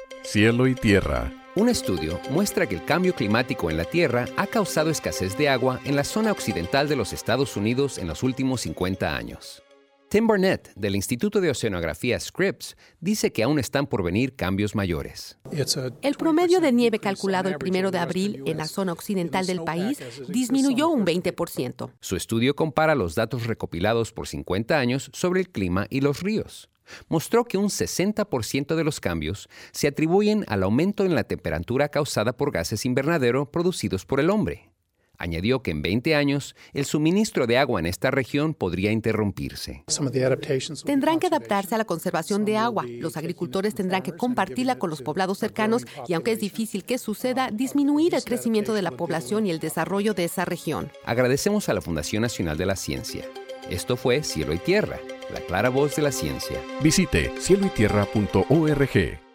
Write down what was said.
Cielo y tierra. Un estudio muestra que el cambio climático en la Tierra ha causado escasez de agua en la zona occidental de los Estados Unidos en los últimos 50 años. Tim Burnett, del Instituto de Oceanografía Scripps, dice que aún están por venir cambios mayores. El promedio de nieve calculado el 1 de abril en la zona occidental del país disminuyó un 20%. Su estudio compara los datos recopilados por 50 años sobre el clima y los ríos. Mostró que un 60% de los cambios se atribuyen al aumento en la temperatura causada por gases invernadero producidos por el hombre. Añadió que en 20 años, el suministro de agua en esta región podría interrumpirse. Tendrán que adaptarse a la conservación de agua. Los agricultores tendrán que compartirla con los poblados cercanos y, aunque es difícil que suceda, disminuir el crecimiento de la población y el desarrollo de esa región. Agradecemos a la Fundación Nacional de la Ciencia. Esto fue Cielo y Tierra, la clara voz de la ciencia. Visite cieloytierra.org.